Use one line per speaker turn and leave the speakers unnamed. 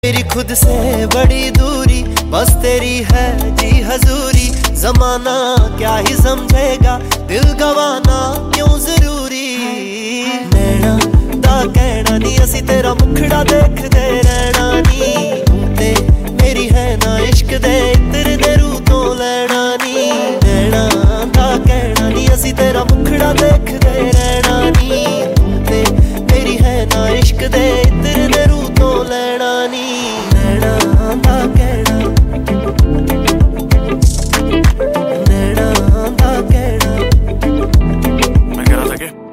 मेरी खुद से बड़ी दूरी, बस तेरी है जी हजूरी। जमाना क्या ही समझेगा, दिल गवाना क्यों जरूरी। नैना दा कहना नी, असी तेरा मुखड़ा देखदे रहना नी। ते मेरी है ना इश्क दे इत्र दे रूह तो लैना नी। नैना दा कहना नी, असी तेरा मुखड़ा देखदे रहना नी। ते मेरी है ना इश्क दे इत्र दे रूह तो लैना नी। नैना दा कहना